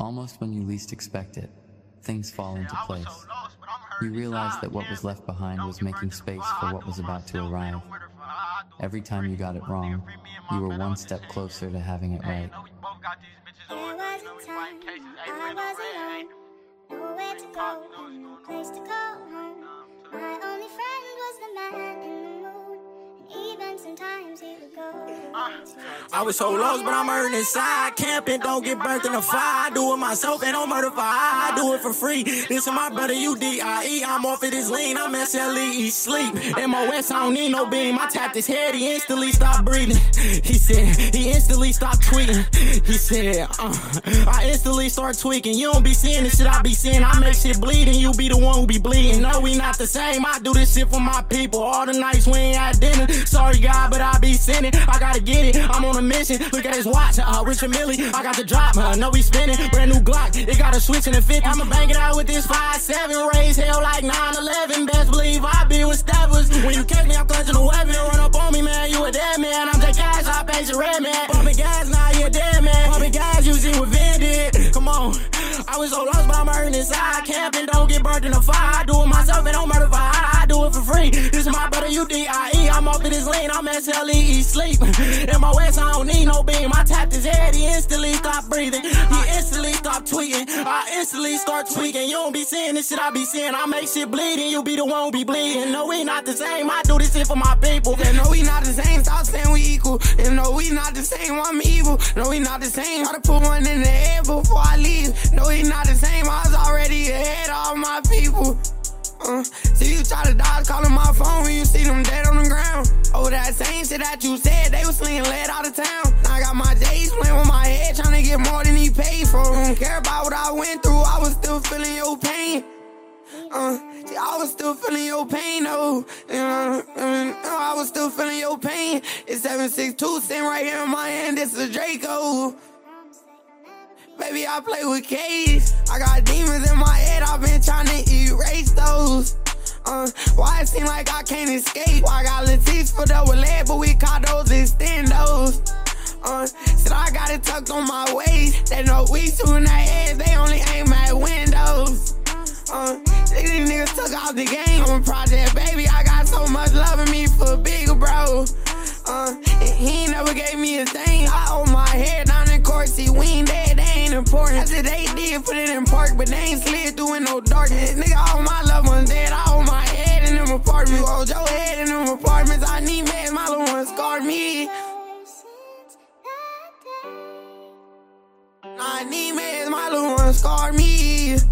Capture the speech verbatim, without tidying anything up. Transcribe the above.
Almost when you least expect it, things fall into place. You realize that what was left behind was making space for what was about to arrive. Every time you got it wrong, you were one step closer to having it right. There was a time I was alone, nowhere to go, no place to call home. My only friend was the man in the moon, and even sometimes he would go. I was so lost, but I'm hurting inside. Camping, don't get burnt in the fire. I do it myself and don't murder fire. I do it for free. This is my brother U D I E. I'm off of this lean. I'm S L E E sleep. M O S, I don't need no beam. I tapped his head. He instantly stopped breathing. He said, he instantly stopped tweeting. He said, uh, I instantly start tweaking. You don't be seeing the shit I be seeing. I make shit bleed and you be the one who be bleeding. No, we not the same. I do this shit for my people. All the nights we ain't at dinner. Sorry, God, but I be sinning. I gotta get it. I'm on a mission. Look at his watch. Uh, Richard Millie. I got the drop. Uh, no, we spinning. Brand new Glock. It got a switch in the fifty. I'ma bang it out with this five seven. Raise hell like nine eleven. Best believe I be with steppers. When you catch me, I'm clutching a weapon. Run up on me, man. You a dead man. I'm J Cash. I pay your red man. Pumping gas. Now you a dead man. Pumping gas. You see what Vin did. Come on. I was so lost, but I'm hurting inside. Camping. Don't get burnt in the fire. I do it myself and don't murder fire. I do it for free. This is my brother U D I E. I'm off of this lean. I'm S L E E sleep. M O S, I don't need no beam. I tapped his head. He instantly stopped breathing. He instantly stopped tweeting. I instantly start tweaking. You don't be seeing this shit I be seeing. I make shit bleeding. You be the one who be bleeding. No, we not the same. I do this shit for my people. Yeah, no, we not the same. Stop saying we equal. And no, we not the same. I'm evil. No, we not the same. Gotta put one in the air before I leave. No, we not the same. I was already ahead of all my people. Uh, see you try to dodge calling my phone when you see them dead on the ground. Oh, that same shit that you said, they was slinging lead out of town. Now I got my J's playing with my head, trying to get more than he paid for. Don't care about what I went through, I was still feeling your pain. Uh, see, I was still feeling your pain, though. Uh, uh, I was still feeling your pain. It's seven six two sitting right here in my hand, this is Draco. Baby, I play with K's. I got demons in my head, I've been trying to erase those. Uh, why it seem like I can't escape? Why I got Latif for double lead, but we call those extendos. Uh, said I got it tucked on my waist. They know we shooting that head, they only aim at windows. Uh, these niggas took out the game. I'm a project, baby, I got so much love in me for big bro. Uh, and he ain't never gave me a thing. I hold my hair down in court, see we ain't dead, they ain't important. I said they did put it in park, but they ain't slid through in no darkness. Nigga, all my loved ones dead, I hold my head in them apartments. You hold your head in them apartments, I need meds, my little one scarred me. I need meds, my little one scarred me.